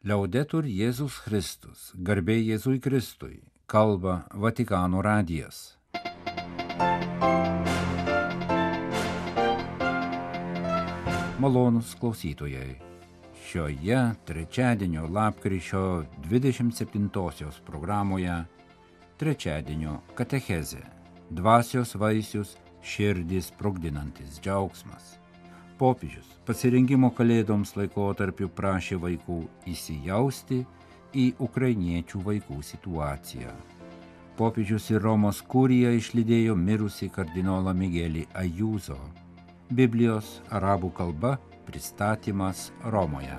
Liaudetur Jėzus Kristus, garbė Jėzui Kristui, kalba Vatikano radijas. Malonūs klausytojai, šioje trečiadienio lapkričio 27 programoje trečiadienio katechezė, dvasios vaisius širdį sprogdinantis džiaugsmas. Popiežius pasirengimo kalėdoms laikotarpiu prašė vaikų įsijausti į ukrainiečių vaikų situaciją. Popiežius ir Romos kurija išlydėjo mirusį kardinolą Migelį Ajūzo. Biblijos arabų kalba pristatymas Romoje.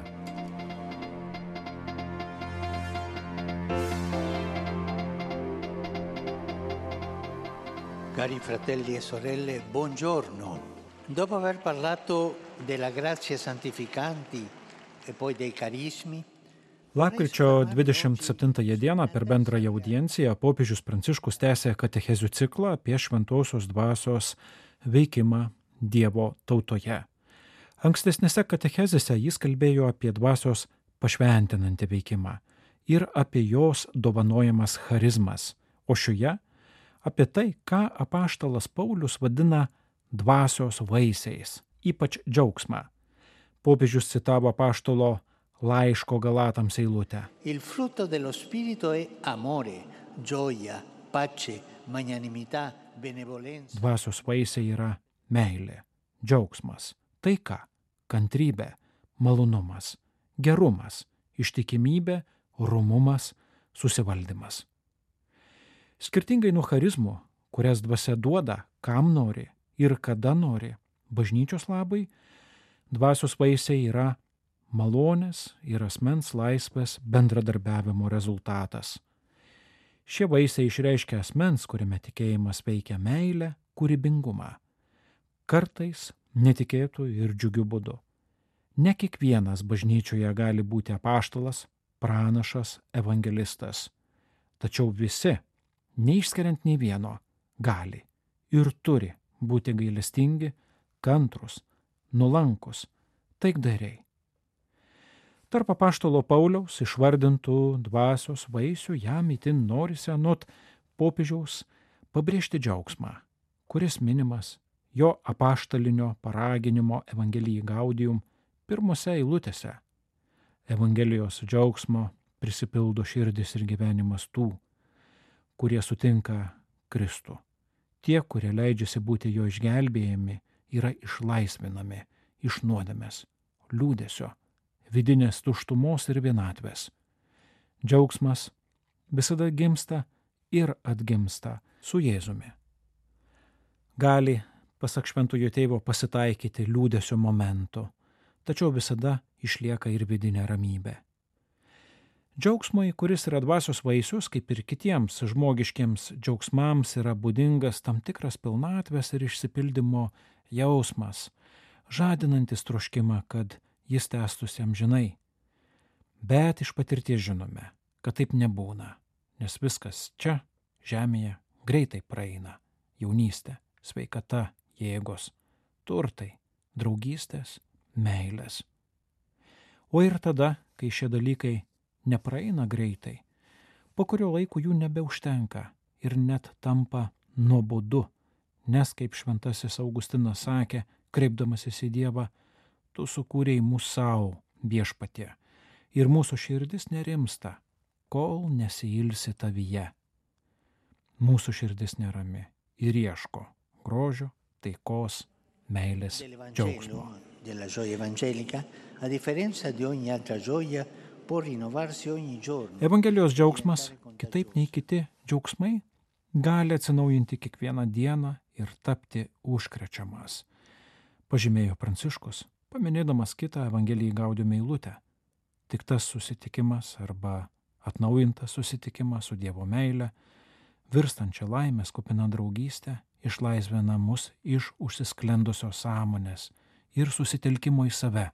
Cari fratelli e sorelle, buongiorno. Dopo aver parlato della grazia santificanti e poi dei carismi, Lapkričio 27 dieną per bendrąją audienciją popiežius Pranciškus tęsė katechezių ciklą apie šventosios dvasios veikimą Dievo tautoje. Ankstesnėse katechezėse jis kalbėjo apie dvasios pašventinantį veikimą ir apie jos dovanojamas charizmas, o šioje apie tai, ką apaštalas Paulius vadina dvasios vaisiais, ypač džiaugsmą. Popiežius citavo apaštalo laiško Galatams eilutę. Il frutto dello spirito è amore, gioia, pace, magnanimità, benevolenza. Dvasios vaisiai yra meilė, džiaugsmas, taika, kantrybė, malonumas, gerumas, ištikimybė, rumumas, susivaldymas. Skirtingai nuo charizmų, kurias dvasia duoda, kam nori ir kada nori, bažnyčios labai, dvasios vaisiai yra malonės ir asmens laisvės bendradarbiavimo rezultatas. Šie vaisiai išreiškia asmens, kuriame tikėjimas veikia meilę, kūrybingumą. Kartais netikėtų ir džiugių būdų. Ne kiekvienas bažnyčioje gali būti apaštalas, pranašas, evangelistas. Tačiau visi, neišskiriant nei vieno, gali ir turi būti gailestingi, kantrus, nuolankus, taikdariai. Tarp apaštalo Pauliaus išvardintų dvasios vaisių jam itin norisi anot popiežiaus pabrėžti džiaugsmą, kuris minimas jo apaštalinio paraginimo Evangelijai Gaudium pirmose eilutėse. Evangelijos džiaugsmo prisipildo širdis ir gyvenimas tų, kurie sutinka Kristų. Tie, kurie leidžiasi būti jo išgelbėjami, yra išlaisvinami iš nuodėmės, liūdesio, vidinės tuštumos ir vienatvės. Džiaugsmas visada gimsta ir atgimsta su Jėzumi. Gali, pasak šventojo tėvo, pasitaikyti liūdesio momentų, tačiau visada išlieka ir vidinė ramybė. Džiaugsmui, kuris yra dvasios vaisius, kaip ir kitiems žmogiškiems džiaugsmams, yra būdingas tam tikras pilnatvės ir išsipildymo jausmas, žadinantis troškimą, kad jis tęstųsi amžinai. Bet iš patirties žinome, kad taip nebūna, nes viskas čia, žemėje, greitai praeina. Jaunystė, sveikata, jėgos, turtai, draugystės, meilės. O ir tada, kai šie dalykai nepraeina greitai, po kurio laiko jų nebeužtenka ir net tampa nuobodu, nes, kaip šventasis Augustinas sakė, kreipdamasis į Dievą, tu sukūrei mūsų savo viešpatie ir mūsų širdis nerimsta, kol nesiilsi tavyje. Mūsų širdis nerami ir ieško grožio, taikos, meilės, džiaugsmo. Della gioia evangelica, a differenza di ogni altra gioia, può rinnovarsi ogni giorno. Evangelijos džiaugsmas, kitaip nei kiti džiaugsmai, gali atsinaujinti kiekvieną dieną ir tapti užkrečiamas. Pažymėjo Pranciškus, paminėdamas kitą Evangelijai Gaudium eilutę. Tik tas susitikimas arba atnaujintas susitikimas su Dievo meile, virstančia laimės kupina draugystė, išlaisvina mus iš užsisklendusios sąmonės ir susitelkimo į save.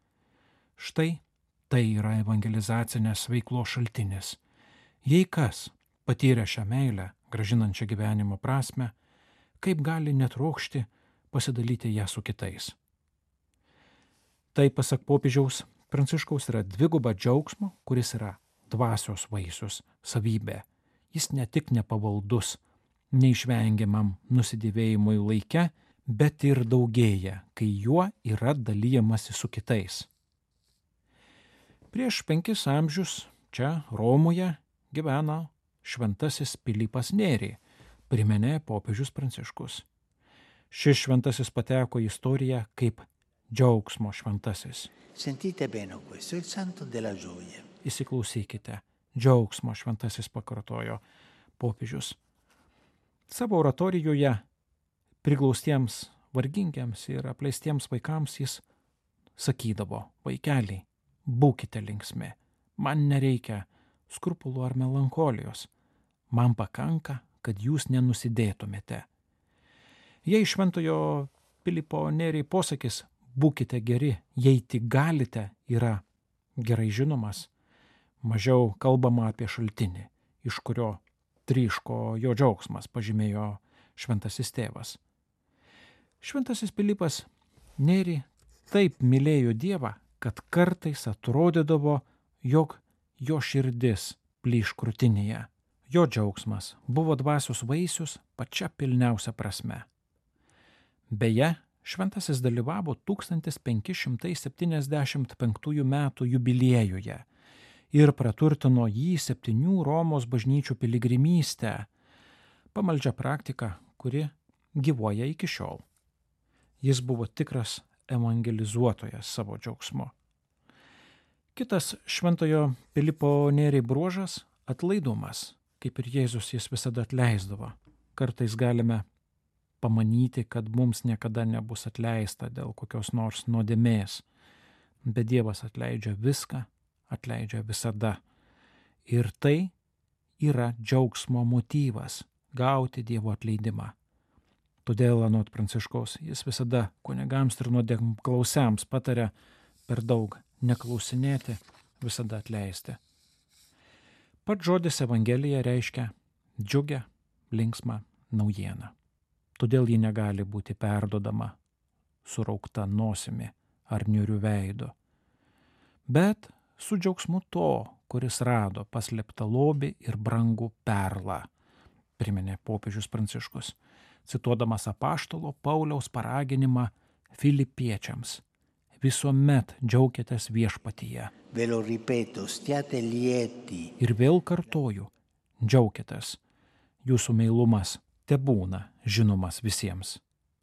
Štai tai yra evangelizacinės veiklos šaltinis. Jei kas patyrė šią meilę, gražinančią gyvenimo prasme, kaip gali netrokšti pasidalyti ją su kitais. Tai, pasak popiežiaus, Pranciškaus yra dviguba džiaugsmo, kuris yra dvasios vaisius savybė. Jis ne tik nepavaldus neišvengiamam nusidėvėjimui laike, bet ir daugėja, kai juo yra dalyjamasi su kitais. Prieš 5 amžius čia Romoje gyveno šventasis Pilypas Nėri, priminė popiežius Pranciškus. Šis šventasis pateko į istoriją kaip džiaugsmo šventasis. Sentite bene questo, il santo della gioia. Įsiklausykite, džiaugsmo šventasis pakartojo popiežius. Savo oratorijoje priglaustiems, vargingiams ir apleistiems vaikams jis sakydavo: vaikeliai, būkite linksmi, man nereikia skrupulų ar melancholijos, man pakanka, kad jūs nenusidėtumėte. Jei šventojo Pilypo Nėri posakis būkite geri, jei tik galite, yra gerai žinomas, mažiau kalbama apie šaltinį, iš kurio tryško jo džiaugsmas, pažymėjo šventasis tėvas. Šventasis Pilypas Nėri taip mylėjo Dievą, kad kartais atrodydavo, jog jo širdis plyš krūtinėje. Jo džiaugsmas buvo dvasios vaisius pačia pilniausia prasme. Beje, šventasis dalyvavo 1575 metų jubiliejuje ir praturtino jį 7 Romos bažnyčių piligrimystę, pamaldžią praktiką, kuri gyvuoja iki šiol. Jis buvo tikras evangelizuotojas savo džiaugsmu. Kitas šventojo Pilypo Nėri bruožas – atlaidumas. Kaip ir Jėzus, jis visada atleisdavo. Kartais galime pamanyti, kad mums niekada nebus atleista dėl kokios nors nuodėmės, bet Dievas atleidžia viską, atleidžia visada. Ir tai yra džiaugsmo motyvas – gauti Dievo atleidimą. Todėl anot Pranciškaus jis visada kunigams ir nuodėmklausiams pataria per daug neklausinėti, visada atleisti. Pats žodis Evangelija reiškia džiugę, linksmą naujieną. Todėl ji negali būti perdodama suraukta nosimi ar niūriu veidu. Bet su džiaugsmu to, kuris rado paslėptą lobį ir brangų perlą, priminė popiežius Pranciškus, cituodamas apaštalo Pauliaus paraginimą filipiečiams: visuomet džiaukitės viešpatyje. Ve lo ripeto, stiate lieti. Ir vėl kartoju, džiaukitės, jūsų meilumas tebūna žinomas visiems.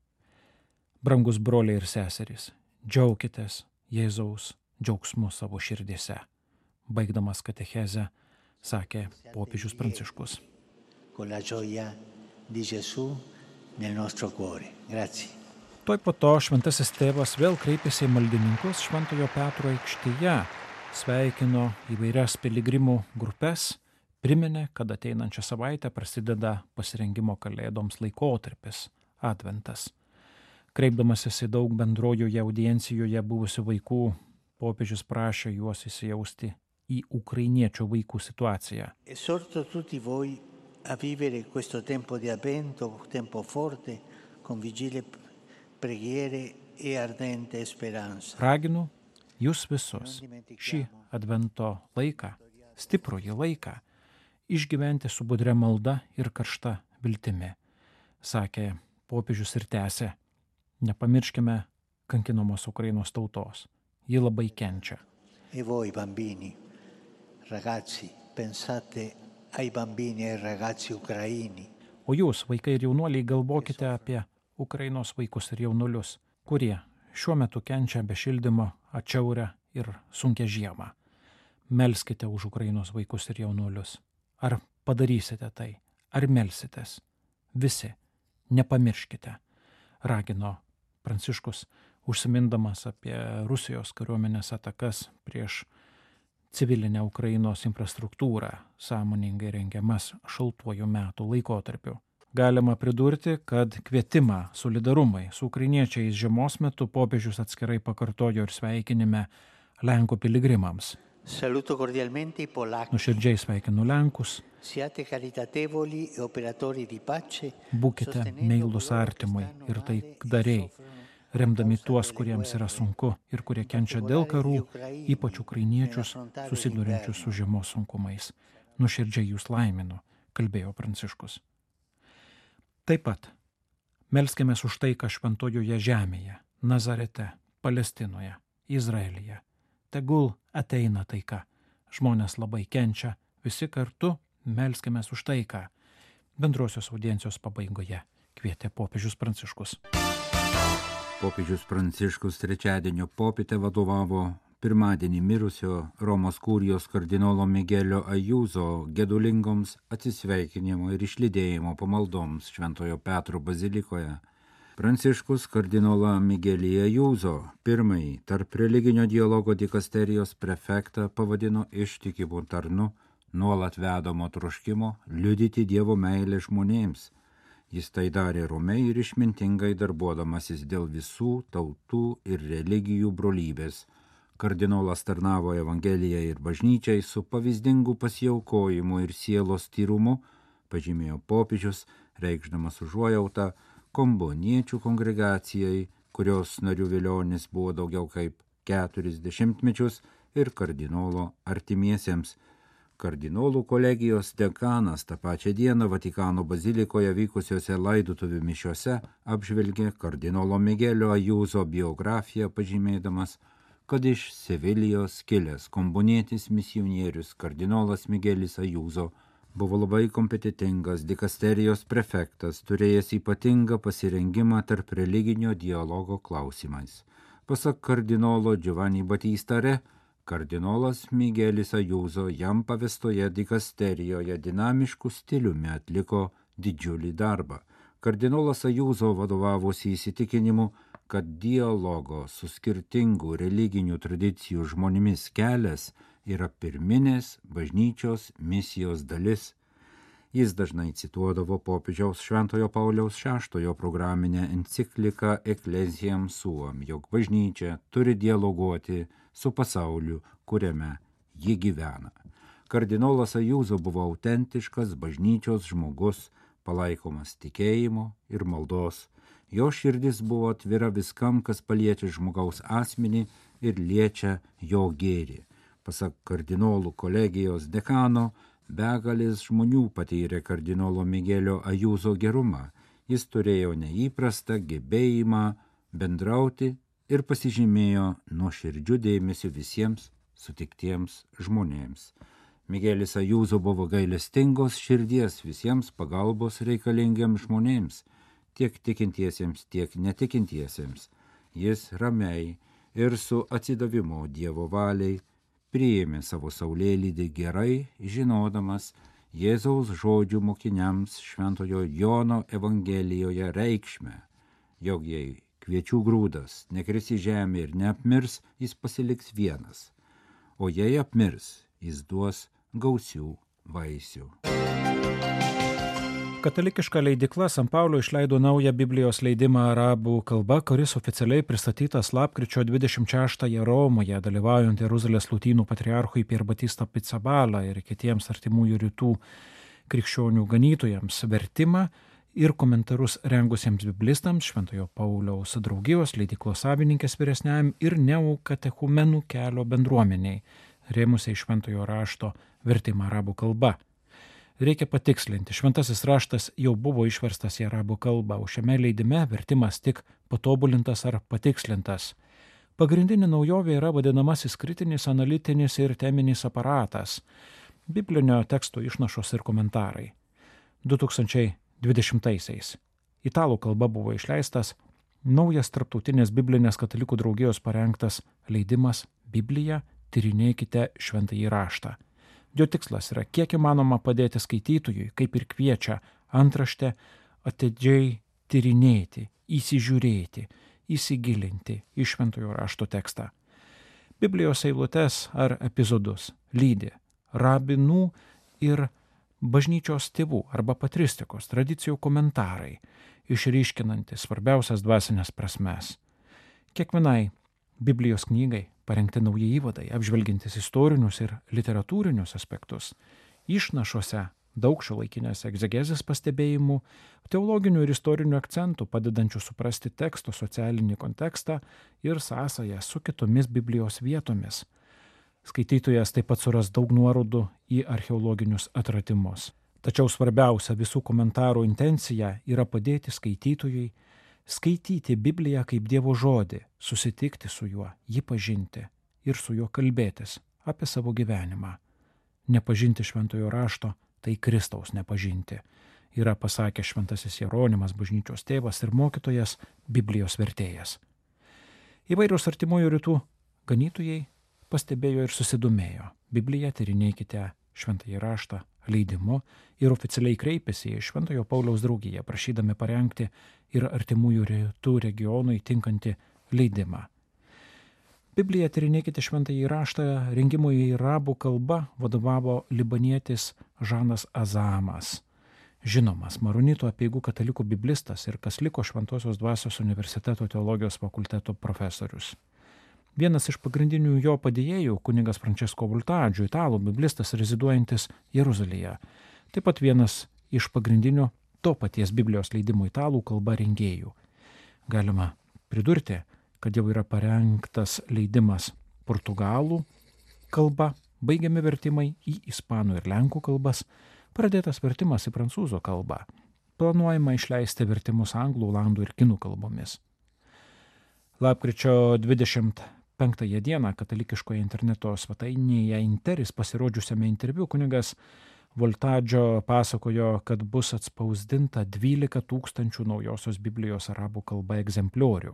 Brangus broliai ir seserys, džiaukitės Jėzaus džiaugsmu savo širdyse. Baigdamas katechezę, sakė popiežius Pranciškus. Con la gioia di Gesù nel nostro cuore. Grazie. Tuoj po to šventasis tėvas vėl kreipėsi į maldininkus Šventojo Petro aikštėje, sveikino įvairias piligrimų grupes, priminė, kad ateinančią savaitę prasideda pasirengimo kalėdoms laikotarpis – adventas. Kreipdamasis į daug bendrojoje audiencijoje buvusių vaikų, popiežius prašė juos įsijausti į ukrainiečių vaikų situaciją. Esorto tutti voi a vivere questo tempo di avvento, tempo forte, con vigile preghiere e ardente speranza. Raginu jūs visus šį advento laiką, stiprųjį laiką, išgyventi su budria malda ir karšta viltimi, sakė popiežius ir tęsė. Nepamirškime kankinamos Ukrainos tautos. Ji labai kenčia. E voi bambini, ragazzi, pensate ai bambini e ai ragazzi ucraini. O jūs, vaikai ir jaunuoliai, galvokite apie Ukrainos vaikus ir jaunuolius, kurie šiuo metu kenčia be šildymo, atšiaurę ir sunkią žiemą. Melskite už Ukrainos vaikus ir jaunuolius. Ar padarysite tai? Ar melsitės? Visi, nepamirškite, ragino Pranciškus, užsimindamas apie Rusijos kariuomenės atakas prieš civilinę Ukrainos infrastruktūrą, sąmoningai rengiamas šaltuoju metų laikotarpiu. Galima pridurti, kad kvietimą solidarumai su ukrainiečiais žiemos metu popiežius atskirai pakartojo ir sveikinime Lenkų piligrimams. Saluto cordialmente i polacchi. Nuoširdžiai sveikinu Lenkus. Siate caritatevoli e operatori di pace. Būkite meilūs artimui ir taikdariai. remdami tuos, kuriems yra sunku ir kurie kenčia dėl karų, ypač ukrainiečius, susiduriančius su žiemos sunkumais. Nuoširdžiai jūs laiminu, kalbėjo Pranciškus. Taip pat melskimės už taiką šventojoje žemėje, Nazarete, Palestinoje, Izraelyje. Tegul ateina taika. Žmonės labai kenčia, visi kartu melskimės už taiką. Bendrosios audiencijos pabaigoje kvietė popiežius Pranciškus. Popiežius Pranciškus trečiadienio popietę vadovavo pirmadienį mirusio Romos kurijos kardinolo Migelio Ajūzo gedulingoms atsisveikinimo ir išlydėjimo pamaldoms Šventojo Petro bazilikoje. Pranciškus kardinolą Migelį Ajūzo, pirmąjį tarp religinio dialogo dikasterijos prefektą, pavadino ištikimu tarnu, nuolat vedamo troškimo liudyti Dievo meilę žmonėms. Jis tai darė romiai ir išmintingai darbuodamasis dėl visų tautų ir religijų brolybės. Kardinolas tarnavo Evangelijai ir bažnyčiai su pavyzdingu pasiaukojimu ir sielos tyrumu, pažymėjo popiežius, reikšdamas užuojautą komboniečių kongregacijai, kurios narių vilionis buvo daugiau kaip 40 metus, ir kardinolo artimiesiems. Kardinolų kolegijos dekanas tą pačią dieną Vatikano bazilikoje vykusiuose laidotuvių mišiuose apžvelgė kardinolo Migelio Ajūzo biografiją, pažymėdamas, kad iš Sevilijos kilęs kombonietis misionierius kardinolas Migelis Ajūzo buvo labai kompetitingas dikasterijos prefektas, turėjęs ypatingą pasirengimą tarp religinio dialogo klausimais. Pasak kardinolo Giovanni Battista Re, kardinolas Migelis Ajūzo jam pavestoje dikasterijoje dinamišku stiliumi atliko didžiulį darbą. Kardinolas Ajūzo vadovavosi įsitikinimu, kad dialogo su skirtingų religinių tradicijų žmonėmis kelias yra pirminės bažnyčios misijos dalis. Jis dažnai cituodavo popiežiaus Šventojo Pauliaus VI programinę encikliką Ecclesiam Suam, jog bažnyčia turi dialoguoti su pasauliu, kuriame ji gyvena. Kardinolas Ajūzo buvo autentiškas bažnyčios žmogus, palaikomas tikėjimo ir maldos. Jo širdis buvo atvira viskam, kas paliečia žmogaus asmenį ir liečia jo gėrį. Pasak kardinolų kolegijos dekano, begalės žmonių patyrė kardinolo Migelio Ajūzo gerumą. Jis turėjo neįprastą gebėjimą bendrauti ir pasižymėjo nuoširdžiu dėmesiu visiems sutiktiems žmonėms. Migelis Ajūzo buvo gailestingos širdies visiems pagalbos reikalingiems žmonėms, tiek tikintiesiems, tiek netikintiesiems. Jis ramiai ir su atsidavimu Dievo valiai priėmė savo saulėlydį gerai, žinodamas Jėzaus žodžių mokiniams Šventojo Jono Evangelijoje reikšmę, jog jei kviečių grūdas nekris į žemę ir neapmirs, jis pasiliks vienas, o jei apmirs, jis duos gausių vaisių. Katalikiška leidykla San Paulo išleido naują Biblijos leidimą arabų kalba, kuris oficialiai pristatytas lapkričio 26-ąją Romoje, dalyvaujant Jeruzalės lotynų patriarchui Pier Battista Pizzaballa ir kitiems artimųjų rytų krikščionių ganytojams. Vertimą ir komentarus rengusiems biblistams, Šventojo Pauliaus draugijos leidyklos savininkės vyresniajam ir neokatechumenų kelio bendruomeniai, rėmusiai Šventojo rašto vertimą arabų kalba. Reikia patikslinti, Šventasis raštas jau buvo išverstas į arabų kalbą, o šiame leidime vertimas tik patobulintas ar patikslintas. Pagrindinė naujovė yra vadinamasis kritinis, analitinis ir teminis aparatas, biblinio teksto išnašos ir komentarai. 2020-aisiais italų kalba buvo išleistas naujas tarptautinės biblinės katalikų draugijos parengtas leidimas Biblija, tyrinėkite šventąjį raštą. Jo tikslas yra kiek įmanoma padėti skaitytojui, kaip ir kviečia antraštę, atidžiai tyrinėti, įsižiūrėti, įsigilinti į šventojo rašto tekstą. Biblijos eilutes ar epizodus lydi rabinų ir bažnyčios tėvų arba patristikos tradicijų komentarai, išryškinantis svarbiausias dvasinės prasmes. Kiekvienai Biblijos knygai parengti nauji įvadai, apžvelgiantis istorinius ir literatūrinius aspektus. Išnašose daug šiuolaikinės egzegezės pastebėjimų, teologinių ir istorinių akcentų, padedančių suprasti teksto socialinį kontekstą ir sąsają su kitomis Biblijos vietomis. Skaitytojas taip pat suras daug nuorodų į archeologinius atradimus. Tačiau svarbiausia visų komentarų intencija yra padėti skaitytojui skaityti Bibliją kaip Dievo žodį, susitikti su juo, jį pažinti ir su juo kalbėtis apie savo gyvenimą. Nepažinti šventojo rašto – tai Kristaus nepažinti, yra pasakęs šventasis Jeronimas, bažnyčios tėvas ir mokytojas, Biblijos vertėjas. Įvairios artimųjų rytų ganytojai pastebėjo ir susidomėjo. Bibliją tyrinėkite šventąjį raštą leidimu ir oficialiai kreipėsi į Šventojo Pauliaus draugiją, prašydami parengti ir artimųjų rytų regionui tinkantį leidimą. Bibliją tyrinėkite šventąjį raštą rengimui į arabų kalbą vadovavo libanietis Žanas Azamas, žinomas Maronito apeigų katalikų biblistas ir kas liko Šventosios dvasios universiteto teologijos fakulteto profesorius. Vienas iš pagrindinių jo padėjėjų, kunigas Francesco Voltaggio, italų biblistas reziduojantis Jeruzalėje. Taip pat vienas iš pagrindinių to paties Biblijos leidimo italų kalba rengėjų. Galima pridurti, kad jau yra parengtas leidimas portugalų kalba, baigiami vertimai į ispanų ir lenkų kalbas, pradėtas vertimas į prancūzų kalbą. Planuojama išleisti vertimus anglų, olandų ir kinų kalbomis. Lapkričio 25 dieną katalikiškoje interneto svetainėje Interis pasirodžiusiame interviu kunigas Voltaggio pasakojo, kad bus atspausdinta 12 000 naujosios Biblijos arabų kalba egzempliorių.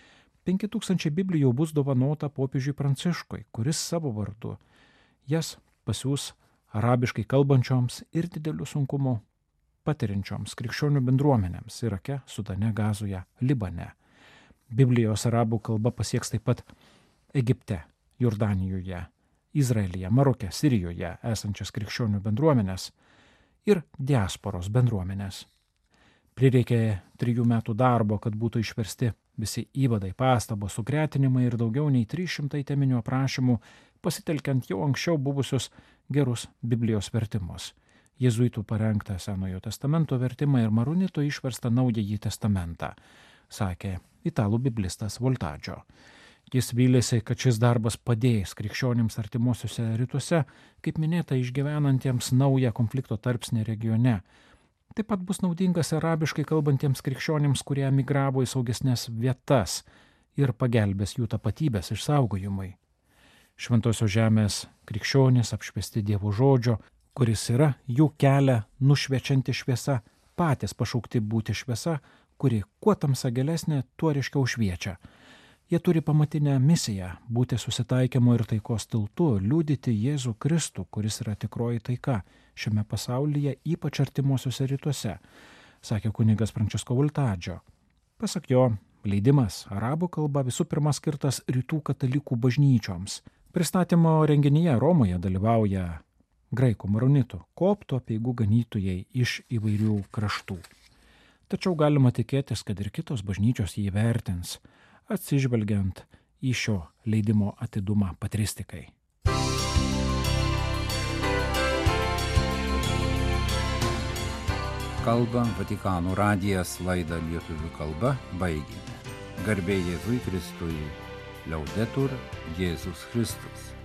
5 000 Biblijų bus dovanota popiežiui Pranciškui, kuris savo vardu jas pasiūs arabiškai kalbančioms ir didelių sunkumų patiriančioms krikščionių bendruomenėms Irake, Sudane, Gazoje, Libane. Biblijos arabų kalba pasieks taip pat Egipte, Jordanijoje, Izraelyje, Maroke, Sirijoje esančias krikščionių bendruomenės ir diasporos bendruomenės. Prireikė 3 metų darbo, kad būtų išversti visi įvadai, pastabos, sugretinimai ir daugiau nei 300 teminių aprašymų, pasitelkiant jau anksčiau buvusius gerus Biblijos vertimus. Jėzuitų parengtą Senojo testamento vertimą ir Maronito išverstą Naująjį testamentą, sakė italų biblistas Voltaggio. Jis vylėsi, kad šis darbas padės krikščionims artimuosiuose rytuose, kaip minėta, išgyvenantiems naują konflikto tarpsnį regione. Taip pat bus naudingas arabiškai kalbantiems krikščionims, kurie emigravo į saugesnės vietas ir pagelbės jų tapatybės išsaugojimui. Šventosios žemės krikščionys apšviesti Dievo žodžio, kuris yra jų kelią nušviečianti šviesa, patys pašaukti būti šviesa, kuri kuo tamsa gilesnė, tuo ryškiau šviečia. Jie turi pamatinę misiją būti susitaikymo ir taikos tiltu, liudyti Jėzų Kristų, kuris yra tikroji taika šiame pasaulyje, ypač artimuosiuose rytuose, sakė kunigas Francesco Voltaggio. Pasak jo, leidimas arabų kalba visų pirma skirtas rytų katalikų bažnyčioms. Pristatymo renginyje Romoje dalyvauja graikų maronitų, koptų apeigų ganytojai iš įvairių kraštų. Tačiau galima tikėtis, kad ir kitos bažnyčios jį vertins, atsižvelgiant į šio leidimo atidumą patristikai. Kalba Vatikano radijas, laidą lietuvių kalba baigėme. Garbė Jėzui Kristui, Liaudetur Jėzus Kristus.